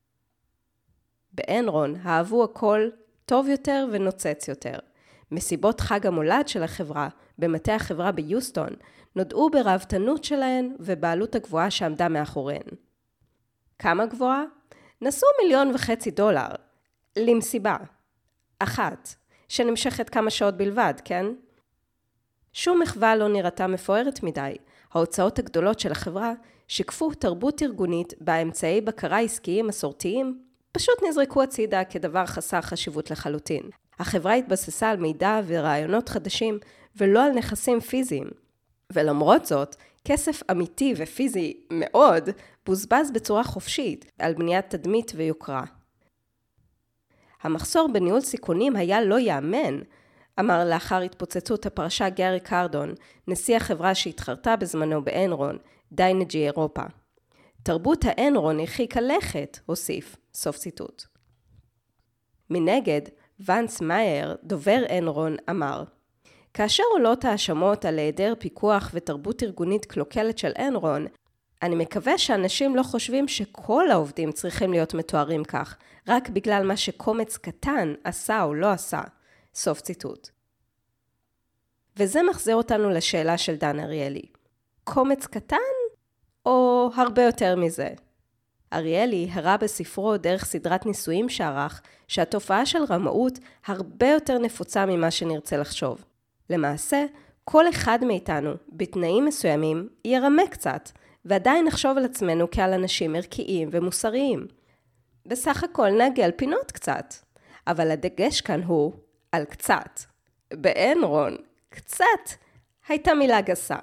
[SPEAKER 2] באנרון אהבו הכל טוב יותר ונוצץ יותר. מסיבות חג המולד של החברה, במטה החברה ביוסטון, נודעו ברהבתנות שלהן ובעלות הגבוהה שעמדה מאחוריהן. כמה גבוהה? נסו $1.5 מיליון למסיבה. אחת, שנמשכת כמה שעות בלבד, כן? שום מחווה לא נראתה מפוארת מדי. ההוצאות הגדולות של החברה שיקפו תרבות ארגונית באמצעי בקרה עסקיים מסורתיים, פשוט נזרקו הצידה כדבר חסר חשיבות לחלוטין. החברה התבססה על מידע ורעיונות חדשים ולא על נכסים פיזיים. ולמרות זאת, כסף אמיתי ופיזי מאוד בוזבז בצורה חופשית על בניית תדמית ויוקרה. המחסור בניהול סיכונים היה לא יאמן, אמר לאחר התפוצצות הפרשה גארי קרדון, נשיא החברה שהתחרתה בזמנו באנרון, דיינג'י אירופה. תרבות האנרון הרחיקה לכת, הוסיף, סוף ציטוט. מנגד, ונס מאייר, דובר אנרון, אמר, כאשר עולות האשמות על היעדר פיקוח ותרבות ארגונית קלוקלת של אנרון, אני מקווה שאנשים לא חושבים שכל העובדים צריכים להיות מתוארים כך, רק בגלל מה שקומץ קטן עשה או לא עשה. סוף ציטוט. וזה מחזיר אותנו לשאלה של דן אריאלי. קומץ קטן או הרבה יותר מזה? אריאלי הראה בספרו דרך סדרת ניסויים שערך שהתופעה של רמאות הרבה יותר נפוצה ממה שנרצה לחשוב. למעשה, כל אחד מאיתנו בתנאים מסוימים ירמה קצת, ועדיין נחשוב על עצמנו כעל אנשים ערכיים ומוסריים. בסך הכל נעגל פינות קצת, אבל הדגש כאן הוא על קצת. באנרון, קצת הייתה מילה גסה.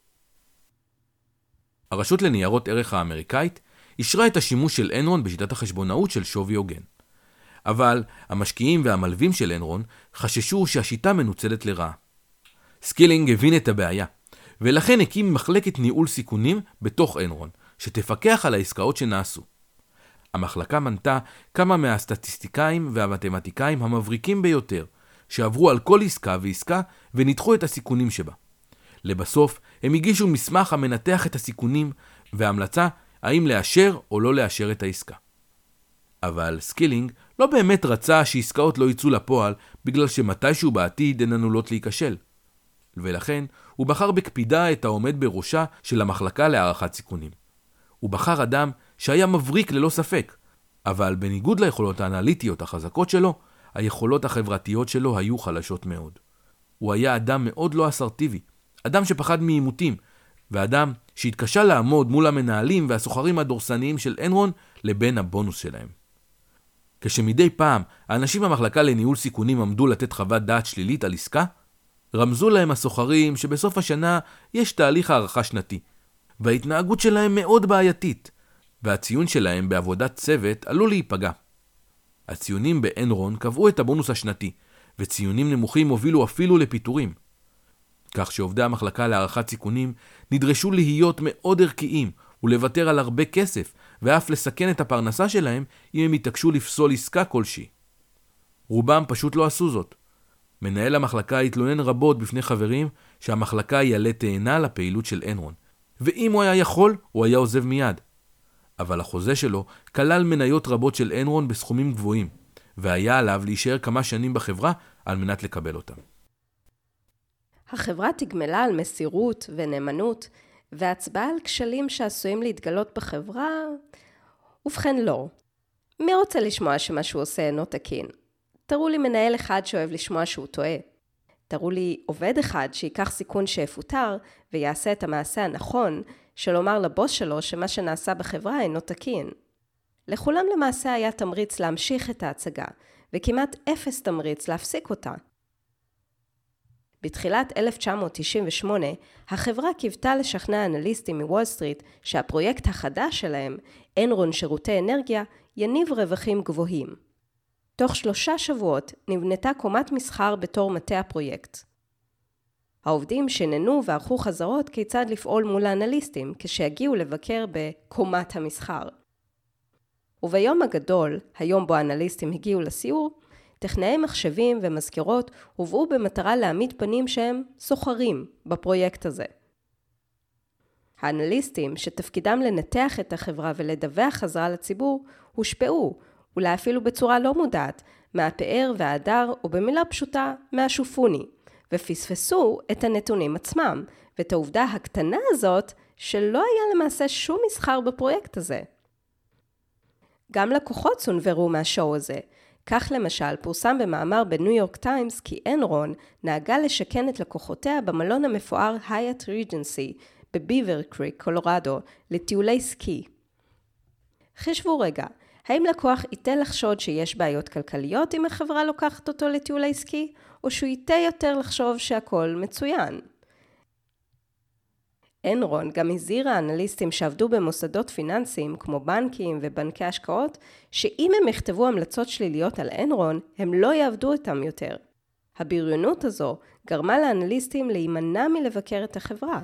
[SPEAKER 1] הרשות לניירות ערך האמריקאית אישרה את השימוש של אנרון בשיטת החשבונאות של שווי הוגן. אבל המשקיעים והמלווים של אנרון חששו שהשיטה מנוצלת לרעה. סקילינג הבין את הבעיה, ולכן הקים מחלקת ניהול סיכונים בתוך אנרון, שתפקח על העסקאות שנעשו. המחלקה מנתה כמה מהסטטיסטיקאים והמתמטיקאים המבריקים ביותר, שעברו על כל עסקה ועסקה וניתחו את הסיכונים שבה. לבסוף, הם הגישו מסמך המנתח את הסיכונים וההמלצה האם לאשר או לא לאשר את העסקה. אבל סקילינג לא באמת רצה שעסקאות לא יצאו לפועל בגלל שמתישהו בעתיד הן עלולות להיכשל. ולכן הוא בחר בקפידה את העומד בראשה של המחלקה להערכת סיכונים. הוא בחר אדם שהיה מבריק ללא ספק, אבל בניגוד ליכולות האנליטיות החזקות שלו, היכולות החברתיות שלו היו חלשות מאוד. הוא היה אדם מאוד לא אסרטיבי, אדם שפחד מעימותים, ואדם שהתקשה לעמוד מול המנהלים והסוחרים הדורסניים של אנרון לבין הבונוס שלהם. כשמדי פעם האנשים במחלקה לניהול סיכונים עמדו לתת חוות דעת שלילית על עסקה, רמזו להם הסוחרים שבסוף השנה יש תהליך הערכה שנתי, וההתנהגות שלהם מאוד בעייתית, והציון שלהם בעבודת צוות עלול להיפגע. הציונים באנרון קבעו את הבונוס השנתי, וציונים נמוכים הובילו אפילו לפיטורים. כך שעובדי המחלקה להערכת סיכונים נדרשו להיות מאוד ערכיים ולוותר על הרבה כסף, ואף לסכן את הפרנסה שלהם אם הם יתעקשו לפסול עסקה כלשהי. רובם פשוט לא עשו זאת. מנהל המחלקה התלונן רבות בפני חברים שהמחלקה היא עלה תאנה לפעילות של אנרון, ואם הוא היה יכול, הוא היה עוזב מיד. אבל החוזה שלו כלל מניות רבות של אנרון בסכומים גבוהים, והיה עליו להישאר כמה שנים בחברה על מנת לקבל אותם.
[SPEAKER 2] החברה תגמלה על מסירות ונאמנות, והצבעה על כשלים שעשויים להתגלות בחברה, ובכן לא. מי רוצה לשמוע שמה שהוא עושה אינו תקין? תראו לי מנהל אחד שאוהב לשמוע שהוא טועה. תראו לי עובד אחד שיקח סיכון שיפוטר ויעשה את המעשה הנכון, שלומר לבוס שלו שמה שנעשה בחברה אינו תקין. לכולם למעשה היה תמריץ להמשיך את ההצגה, וכמעט אפס תמריץ להפסיק אותה. בתחילת 1998, החברה קיוותה לשכנע אנליסטים מוול סטריט שהפרויקט החדש שלהם, אנרון שירותי אנרגיה, יניב רווחים גבוהים. תוך 3 שבועות נבנתה קומת מסחר בתור מטה הפרויקט. העובדים שננו וערכו חזרות כיצד לפעול מול האנליסטים כשיגיעו לבקר בקומת המסחר. וביום הגדול, היום בו האנליסטים הגיעו לסיור, טכנאי מחשבים ומזכירות הובאו במטרה להעמיד פנים שהם סוחרים בפרויקט הזה. האנליסטים שתפקידם לנתח את החברה ולדווח חזרה לציבור הושפעו, אולי אפילו בצורה לא מודעת, מהפאר וההדר או במילה פשוטה מהשופוני, ופספסו את הנתונים עצמם ואת העובדה הקטנה הזאת שלא היה למעשה שום מסחר בפרויקט הזה. גם לקוחות סונברו מהשואו הזה. כך למשל פורסם במאמר בניו יורק טיימס כי אנרון נהגה לשכן את לקוחותיה במלון המפואר הייט ריג'נסי בביבר קריק, קולורדו, לטיולי סקי. חשבו רגע, האם לקוח ייתה לחשוד שיש בעיות כלכליות אם החברה לוקחת אותו לטיולי סקי, או שהוא ייתה יותר לחשוב שהכל מצוין? אנרון גם הזהירה אנליסטים שעבדו במוסדות פיננסיים כמו בנקים ובנקי השקעות, שאם הם יכתבו המלצות שליליות על אנרון, הם לא יעבדו אותם יותר. הבריונות הזו גרמה לאנליסטים להימנע מלבקר את החברה.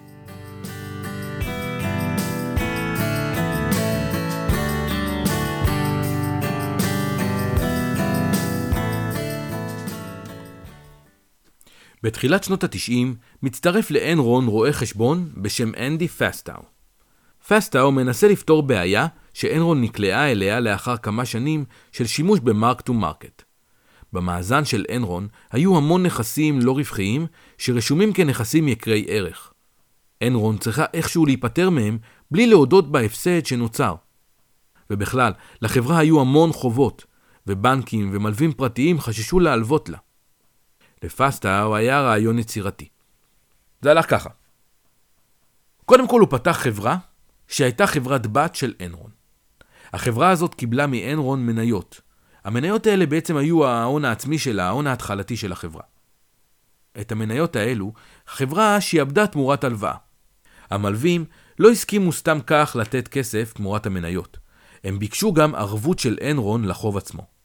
[SPEAKER 1] בתחילת שנות ה-90 מצטרף לאנרון רואה חשבון בשם אנדי פסטאו. פסטאו מנסה לפתור בעיה שאנרון נקלעה אליה לאחר כמה שנים של שימוש במרק טו מרקט. במאזן של אנרון היו המון נכסים לא רווחיים שרשומים כנכסים יקרי ערך. אנרון צריכה איכשהו להיפטר מהם בלי להודות בהפסד שנוצר. ובכלל, לחברה היו המון חובות, ובנקים ומלווים פרטיים חששו להלוות לה. לפסטאו היה רעיון יצירתי. זה הלך ככה. קודם כל הוא פתח חברה שהייתה חברת בת של אנרון. החברה הזאת קיבלה מאנרון מניות. המניות האלה בעצם היו ההון העצמי שלה, ההון ההתחלתי של החברה. את המניות האלו, החברה שיעבדה תמורת הלוואה. המלווים לא הסכימו סתם כך לתת כסף תמורת המניות. הם ביקשו גם ערבות של אנרון לחוב עצמו.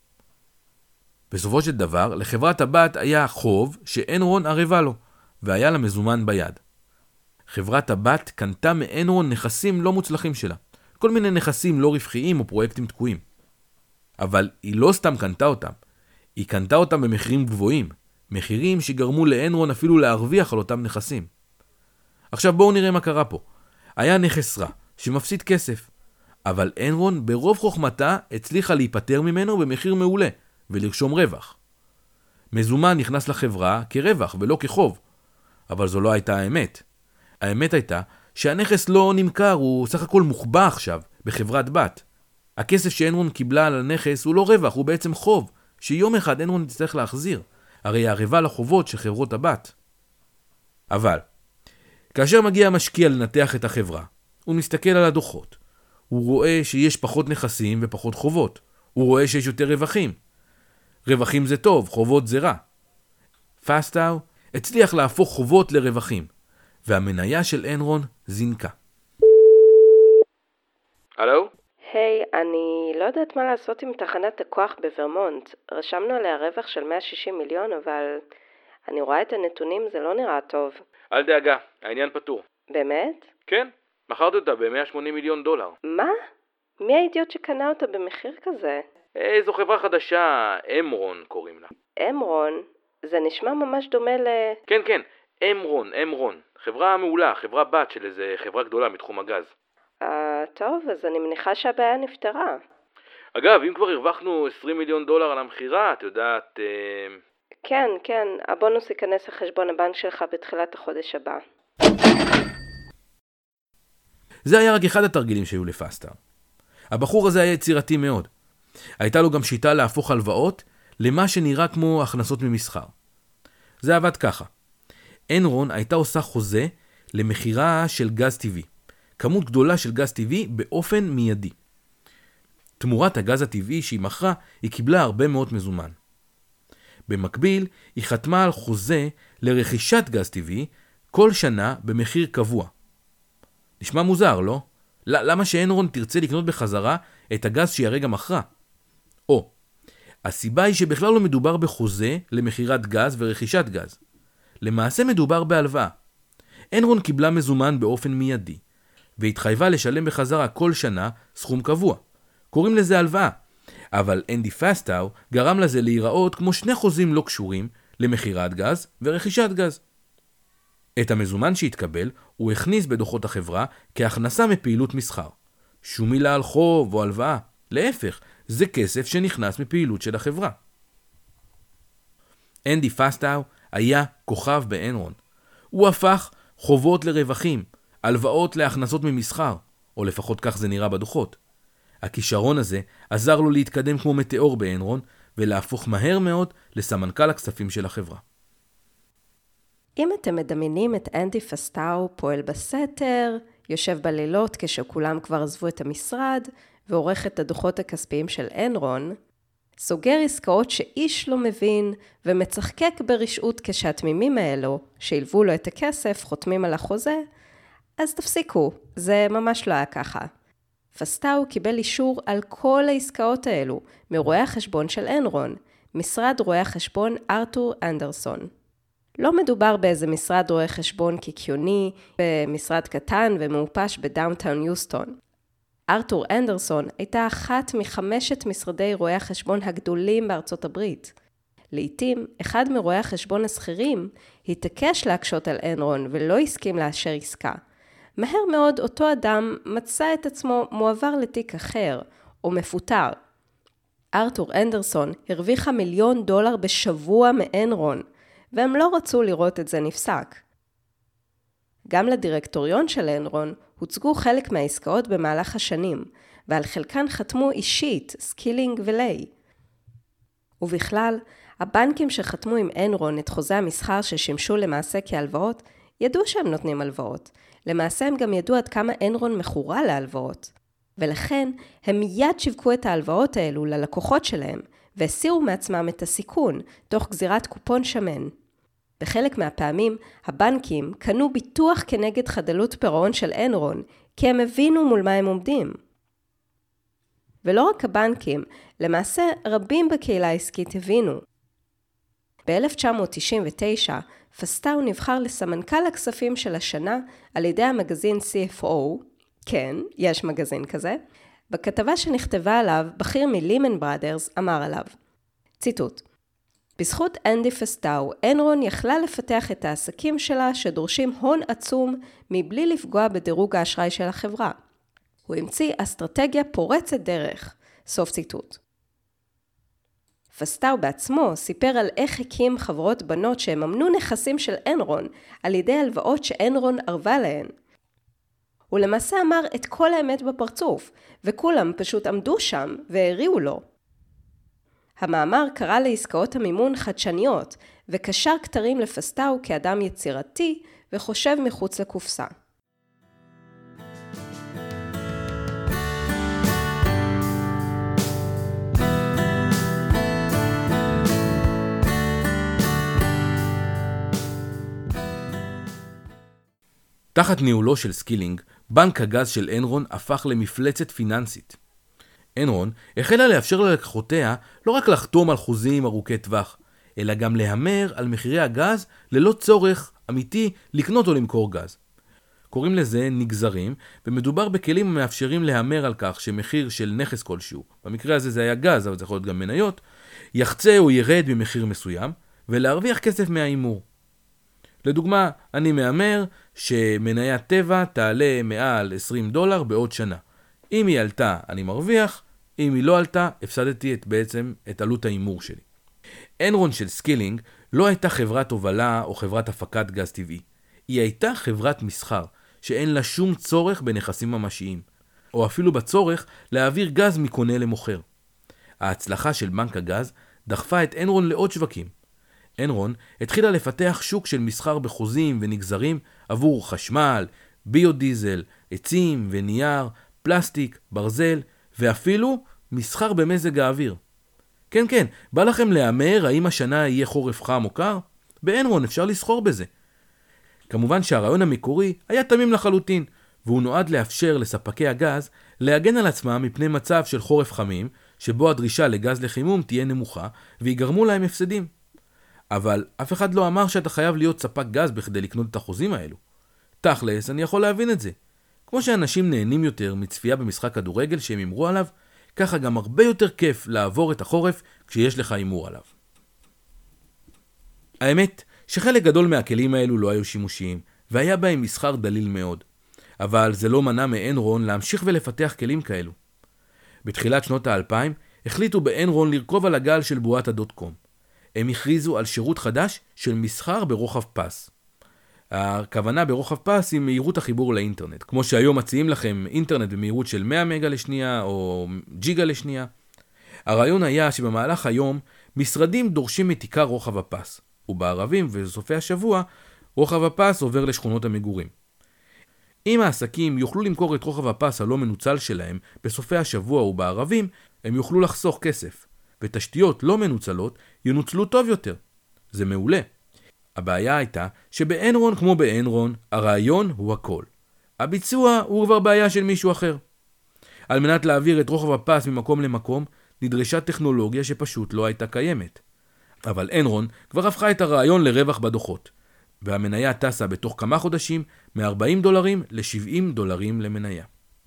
[SPEAKER 1] בסופו של דבר, לחברת הבת היה חוב שאנרון ערבה לו, והיה לה מזומן ביד. חברת הבת קנתה מאנרון נכסים לא מוצלחים שלה, כל מיני נכסים לא רווחיים או פרויקטים תקועים. אבל היא לא סתם קנתה אותם, היא קנתה אותם במחירים גבוהים, מחירים שגרמו לאנרון אפילו להרוויח על אותם נכסים. עכשיו בואו נראה מה קרה פה. היה נכס רע, שמפסיד כסף, אבל אנרון ברוב חוכמתה הצליחה להיפטר ממנו במחיר מעולה, ולרשום רווח. מזומן נכנס לחברה כרווח ולא כחוב, אבל זו לא הייתה האמת. האמת הייתה שהנכס לא נמכר, הוא סך הכל מוחבא עכשיו בחברת בת. הכסף שאנרון קיבלה על הנכס הוא לא רווח, הוא בעצם חוב, שיום אחד אנרון תצטרך להחזיר, הרי הערבה לחובות של חברות הבת. אבל, כאשר מגיע המשקיע לנתח את החברה, הוא מסתכל על הדוחות. הוא רואה שיש פחות נכסים ופחות חובות. הוא רואה שיש יותר רווחים. רווחים זה טוב, חובות זה רע. פסטאו הצליח להפוך חובות לרווחים, והמניה של אנרון זינקה.
[SPEAKER 3] הלו?
[SPEAKER 2] היי, אני לא יודעת מה לעשות עם תחנת הכוח בוורמונט. רשמנו עליה רווח של 160 מיליון, אבל אני רואה את הנתונים, זה לא נראה טוב.
[SPEAKER 3] אל דאגה, העניין פתור.
[SPEAKER 2] באמת?
[SPEAKER 3] כן, מכרת אותה ב$180 מיליון.
[SPEAKER 2] מה? מי האידיוט שקנה אותה במחיר כזה?
[SPEAKER 3] זו חברה חדשה, אמרון קוראים לה.
[SPEAKER 2] אמרון? זה נשמע ממש דומה
[SPEAKER 3] כן, אמרון. חברה מעולה, חברה בת של איזה חברה גדולה מתחום הגז.
[SPEAKER 2] טוב, אז אני מניחה שהבעיה נפתרה.
[SPEAKER 3] אגב, אם כבר הרווחנו $20 מיליון על המחירה, את יודעת...
[SPEAKER 2] כן, הבונוס ייכנס לחשבון הבנק שלך בתחילת החודש הבא.
[SPEAKER 1] זה היה רק אחד התרגילים שהיו לפסטאו. הבחור הזה היה יצירתי מאוד. הייתה לו גם שיטה להפוך הלוואות למה שנראה כמו הכנסות ממסחר. זה עבד ככה. אנרון הייתה עושה חוזה למחירה של גז טבעי. כמות גדולה של גז טבעי באופן מיידי. תמורת הגז הטבעי שהיא מכרה, היא קיבלה הרבה מאוד מזומן. במקביל, היא חתמה על חוזה לרכישת גז טבעי כל שנה במחיר קבוע. נשמע מוזר, לא? למה שאנרון תרצה לקנות בחזרה את הגז שהיא הרגע מכרה? הסיבה היא שבכלל לא מדובר בחוזה למחירת גז ורכישת גז. למעשה מדובר בהלוואה. אנרון קיבלה מזומן באופן מיידי, והתחייבה לשלם בחזרה כל שנה סכום קבוע. קוראים לזה הלוואה. אבל אנדי פסטאו גרם לזה להיראות כמו שני חוזים לא קשורים למכירת גז ורכישת גז. את המזומן שהתקבל הוא הכניס בדוחות החברה כהכנסה מפעילות מסחר. שום מילה על חוב או הלוואה. להפך, זה כסף שנכנס מפעילות של החברה. אנדי פסטאו היה כוכב באנרון. הוא הפך חובות לרווחים, הלוואות להכנסות ממסחר, או לפחות כך זה נראה בדוחות. הכישרון הזה עזר לו להתקדם כמו מטאור באנרון, ולהפוך מהר מאוד לסמנכ"ל הכספים של החברה.
[SPEAKER 2] אם אתם מדמיינים את אנדי פסטאו פועל בסתר, יושב בלילות כשכולם כבר עזבו את המשרד, ועורך את הדוחות הכספיים של אנרון, סוגר עסקאות שאיש לא מבין, ומצחקק ברשעות כשהתמימים האלו, שילבו לו את הכסף, חותמים על החוזה, אז תפסיקו, זה ממש לא היה ככה. פסטאו קיבל אישור על כל העסקאות האלו, מרואי החשבון של אנרון, משרד רואי החשבון ארתור אנדרסון. לא מדובר באיזה משרד רואי חשבון קיקיוני, במשרד קטן ומאופש בדאונטאון יוסטון. ארתור אנדרסון הייתה אחת מחמשת משרדי רואי החשבון הגדולים בארצות הברית. לעתים, אחד מרואי החשבון הסחירים התעקש להקשות על אנרון ולא הסכים לאשר עסקה. מהר מאוד אותו אדם מצא את עצמו מועבר לתיק אחר או מפוטר. ארתור אנדרסון הרוויחה $1,000,000 בשבוע מאנרון, והם לא רצו לראות את זה נפסק. גם לדירקטוריון של אנרון הוצגו חלק מהעסקאות במהלך השנים, ועל חלקן חתמו אישית סקילינג וליי. ובכלל, הבנקים שחתמו עם אנרון את חוזי המסחר ששימשו למעשה כהלוואות, ידעו שהם נותנים הלוואות. למעשה הם גם ידעו עד כמה אנרון מכורה להלוואות. ולכן הם מיד שיווקו את ההלוואות האלו ללקוחות שלהם, והסירו מעצמם את הסיכון, תוך גזירת קופון שמן. בחלק מהפעמים, הבנקים קנו ביטוח כנגד חדלות פירעון של אנרון, כי הם הבינו מול מה הם עומדים. ולא רק הבנקים, למעשה רבים בקהילה העסקית הבינו. ב-1999, פסטאו נבחר לסמנכ"ל הכספים של השנה על ידי המגזין CFO, כן, יש מגזין כזה, בכתבה שנכתבה עליו, בכיר מלימן בראדרס אמר עליו, ציטוט, בזכות אנדי פסטאו, אנרון יכלה לפתח את העסקים שלה שדורשים הון עצום מבלי לפגוע בדירוג האשראי של החברה. הוא המציא אסטרטגיה פורצת דרך, סוף ציטוט. פסטאו בעצמו סיפר על איך הקים חברות בנות שהממנו נכסים של אנרון על ידי הלוואות שאנרון ערבה להן. הוא למעשה אמר את כל האמת בפרצוף, וכולם פשוט עמדו שם והריעו לו. המאמר קרא לעסקאות המימון חדשניות, וקשר כתרים לפסטאו כאדם יצירתי וחושב מחוץ לקופסה.
[SPEAKER 1] תחת ניהולו של סקילינג, בנק הגז של אנרון הפך למפלצת פיננסית. אנרון החלה לאפשר ללקוחותיה לא רק לחתום על חוזים ארוכי טווח, אלא גם להמר על מחירי הגז ללא צורך אמיתי לקנות או למכור גז. קוראים לזה נגזרים, ומדובר בכלים המאפשרים להמר על כך שמחיר של נכס כלשהו, במקרה הזה זה היה גז, אבל זה יכול להיות גם מניות, יחצה או ירד במחיר מסוים, ולהרוויח כסף מהאימור. לדוגמה, אני מאמר שמניית טבע תעלה מעל $20 בעוד שנה. אם היא עלתה, אני מרוויח, אם היא לא עלתה, הפסדתי בעצם את עלות האימור שלי. אנרון של סקילינג לא הייתה חברת הובלה או חברת הפקת גז טבעי. היא הייתה חברת מסחר, שאין לה שום צורך בנכסים ממשיים, או אפילו בצורך להעביר גז מקונה למוכר. ההצלחה של בנק הגז דחפה את אנרון לעוד שווקים. אנרון התחילה לפתח שוק של מסחר בחוזים ונגזרים עבור חשמל, ביודיזל, עצים ונייר, פלסטיק, ברזל, ואפילו מסחר במזג האוויר. כן, כן, בא לכם להאמר האם השנה יהיה חורף חם או קר? באנרון אפשר לסחור בזה. כמובן שהרעיון המקורי היה תמים לחלוטין, והוא נועד לאפשר לספקי הגז להגן על עצמם מפני מצב של חורף חמים, שבו הדרישה לגז לחימום תהיה נמוכה, ויגרמו להם הפסדים. אבל אף אחד לא אמר שאתה חייב להיות ספק גז בכדי לקנות את החוזים האלו. תכלס, אני יכול להבין את זה. כמו שאנשים נהנים יותר מצפייה במשחק כדורגל שהם אמרו עליו, ככה גם הרבה יותר כיף לעבור את החורף כשיש לך הימור עליו. האמת שחלק גדול מהכלים האלו לא היו שימושיים, והיה בהם מסחר דליל מאוד. אבל זה לא מנע מאנרון להמשיך ולפתח כלים כאלו. בתחילת שנות ה-2000 החליטו באנרון לרכוב על הגל של בועת הדוט-קום. הם הכריזו על שירות חדש של מסחר ברוחב פס. הכוונה ברוחב פס היא מהירות החיבור לאינטרנט. כמו שהיום מציעים לכם אינטרנט במהירות של 100 מגה לשנייה או ג'יגה לשנייה. הרעיון היה שבמהלך היום משרדים דורשים את עיקר רוחב הפס. ובערבים ובסופי השבוע רוחב הפס עובר לשכונות המגורים. אם העסקים יוכלו למכור את רוחב הפס הלא מנוצל שלהם בסופי השבוע ובערבים, הם יוכלו לחסוך כסף, ותשתיות לא מנוצלות ינוצלו טוב יותר. זה מעולה. הבעיה הייתה שבאנרון כמו באנרון, הרעיון הוא הכל. הביצוע הוא כבר בעיה של מישהו אחר. על מנת להעביר את רוחב הפס ממקום למקום, נדרשה טכנולוגיה שפשוט לא הייתה קיימת. אבל אנרון כבר הפכה את הרעיון לרווח בדוחות. והמניה טסה בתוך כמה חודשים $40 ל$70 למניה.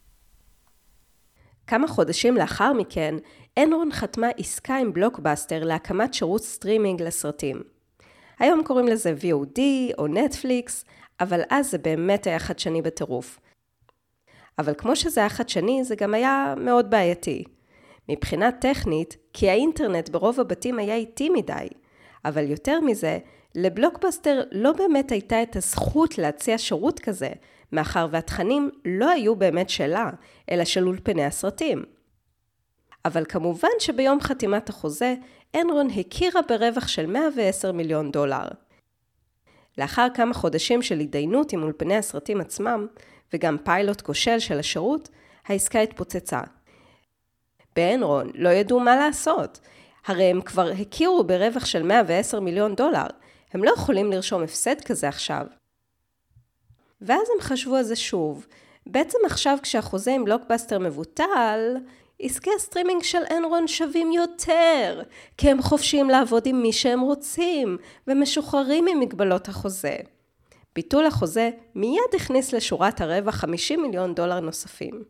[SPEAKER 2] כמה חודשים לאחר מכן, אנרון חתמה עסקה עם בלוקבאסטר להקמת שירות סטרימינג לסרטים. היום קוראים לזה VOD או נטפליקס, אבל אז זה באמת היה חדשני בטירוף. אבל כמו שזה היה חדשני, זה גם היה מאוד בעייתי. מבחינה טכנית, כי האינטרנט ברוב הבתים היה איטי מדי, אבל יותר מזה, לבלוקבאסטר לא באמת הייתה את הזכות להציע שירות כזה, מאחר והתכנים לא היו באמת שלה, אלא של אולפני הסרטים. אבל כמובן שביום חתימת החוזה, אנרון הכירה ברווח של $110 מיליון. לאחר כמה חודשים של התדיינות עם אולפני הסרטים עצמם, וגם פיילוט כושל של השירות, העסקה התפוצצה. באנרון לא ידעו מה לעשות, הרי הם כבר הכירו ברווח של $110 מיליון, הם לא יכולים לרשום הפסד כזה עכשיו. ואז הם חשבו על זה שוב. בעצם עכשיו כשהחוזה עם בלוקבאסטר מבוטל, עסקי הסטרימינג של אנרון שווים יותר, כי הם חופשיים לעבוד עם מי שהם רוצים, ומשוחררים ממגבלות החוזה. ביטול החוזה מיד הכניס לשורת הרווח $50 מיליון נוספים.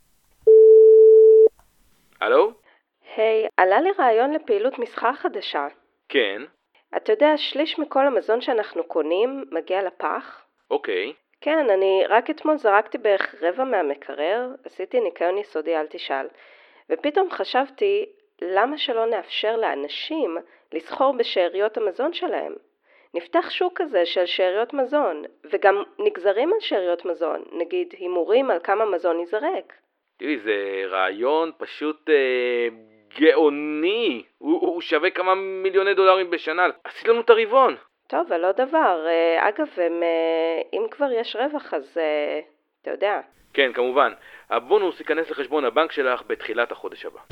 [SPEAKER 3] הלו?
[SPEAKER 2] היי, עלה לי רעיון לפעילות מסחר חדשה.
[SPEAKER 3] כן.
[SPEAKER 2] אתה יודע, שליש מכל המזון שאנחנו קונים מגיע לפח?
[SPEAKER 3] אוקיי.
[SPEAKER 2] כן, אני רק אתמול זרקתי בערך רבע מהמקרר, עשיתי ניקיון יסודי אל תשאל, ופתאום חשבתי, למה שלא נאפשר לאנשים לסחור בשאריות המזון שלהם? נפתח שוק כזה של שאריות מזון, וגם נגזרים על שאריות מזון, נגיד הימורים על כמה מזון ייזרק.
[SPEAKER 3] תראי, זה רעיון פשוט גאוני. הוא שווה כמה $מיליוני בשנה. עשית לנו את הרבעון.
[SPEAKER 2] טוב, אבל לא דבר. אגב, אם כבר יש רווח, אז אתה יודע.
[SPEAKER 3] כן, כמובן. הבונוס ייכנס לחשבון הבנק שלך בתחילת החודש הבא.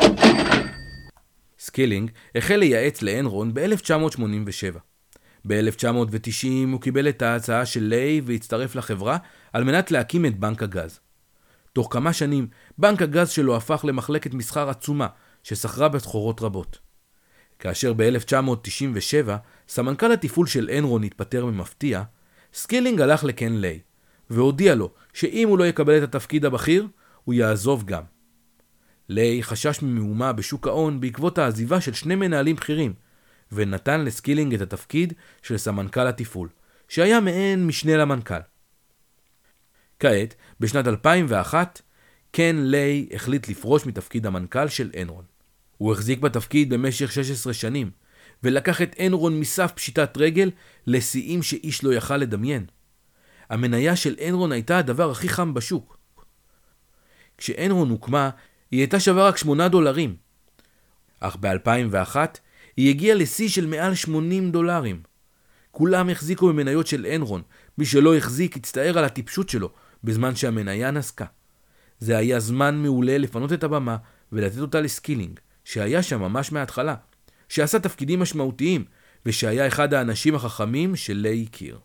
[SPEAKER 1] סקילינג החל לייעץ לאנרון ב-1987. ב-1990 הוא קיבל את ההצעה של ליי והצטרף לחברה על מנת להקים את בנק הגז. תוך כמה שנים, בנק הגז שלו הפך למחלקת מסחר עצומה שסחרה בסחורות רבות. כאשר ב-1997 סמנכ"ל התפעול של אנרון התפטר ממפתיע, סקילינג הלך לקן ליי והודיע לו שאם הוא לא יקבל את התפקיד הבכיר, הוא יעזוב גם. ליי חשש ממהומה בשוק ההון בעקבות העזיבה של 2 מנהלים בכירים, ונתן לסקילינג את התפקיד של סמנכ"ל התפעול, שהיה מעין משנה למנכ"ל. כעת, בשנת 2001, קן ליי החליט לפרוש מתפקיד המנכ"ל של אנרון. הוא החזיק בתפקיד במשך 16 שנים, ולקח את אנרון מסף פשיטת רגל לשיאים שאיש לא יכל לדמיין. המניה של אנרון הייתה הדבר הכי חם בשוק. כשאנרון הוקמה, היא הייתה שווה רק $8. אך ב-2001 היא הגיעה לשיא של מעל $80. כולם החזיקו במניות של אנרון, מי שלא החזיק הצטער על הטיפשות שלו בזמן שהמניה נסקה. זה היה זמן מעולה לפנות את הבמה ולתת אותה לסקילינג, שהיה שם ממש מההתחלה, שעשה תפקידים משמעותיים ושהיה אחד האנשים החכמים שליי הכיר.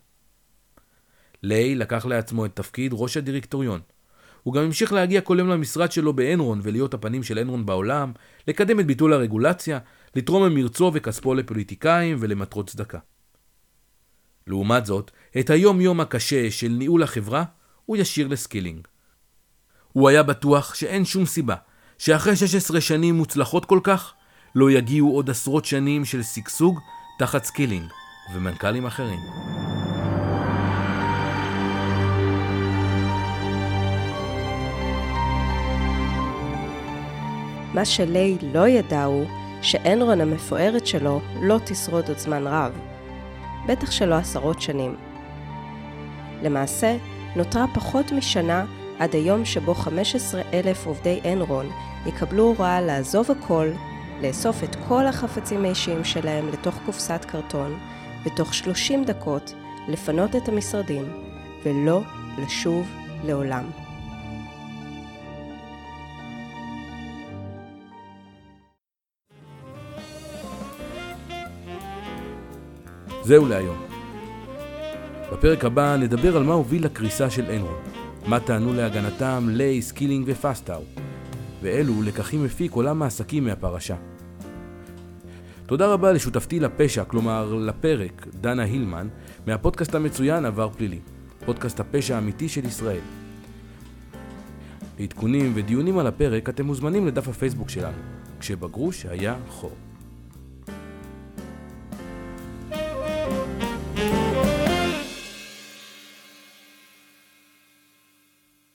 [SPEAKER 1] ליי לקח לעצמו את תפקיד ראש הדירקטוריון. הוא גם המשיך להגיע כל יום למשרד שלו באנרון ולהיות הפנים של אנרון בעולם, לקדם את ביטול הרגולציה, לתרום ממרצו וכספו לפוליטיקאים ולמטרות צדקה. לעומת זאת, את היום הקשה של ניהול החברה הוא ישיר לסקילינג. הוא היה בטוח שאין שום סיבה שאחרי 16 שנים מוצלחות כל כך, לא יגיעו עוד עשרות שנים של סגסוג תחת סקילינג ומנכ"לים אחרים.
[SPEAKER 2] מה שליי לא ידע הוא שאנרון המפוארת שלו לא תשרוד עוד זמן רב, בטח שלא עשרות שנים. למעשה, נותרה פחות משנה עד היום שבו 15,000 עובדי אנרון יקבלו הוראה לעזוב הכל, לאסוף את כל החפצים האישיים שלהם לתוך קופסת קרטון, בתוך 30 דקות לפנות את המשרדים ולא לשוב לעולם.
[SPEAKER 1] זהו להיום. בפרק הבא נדבר על מה הוביל לקריסה של אנרון, מה טענו להגנתם ליי, סקילינג ופסטאו, ואילו לקחים הפיק עולם העסקים מהפרשה. תודה רבה לשותפתי לפשע, כלומר לפרק, דנה הילמן, מהפודקאסט המצוין עבר פלילי, פודקאסט הפשע האמיתי של ישראל. לעדכונים ודיונים על הפרק אתם מוזמנים לדף הפייסבוק שלנו, כשבגרוש היה חור.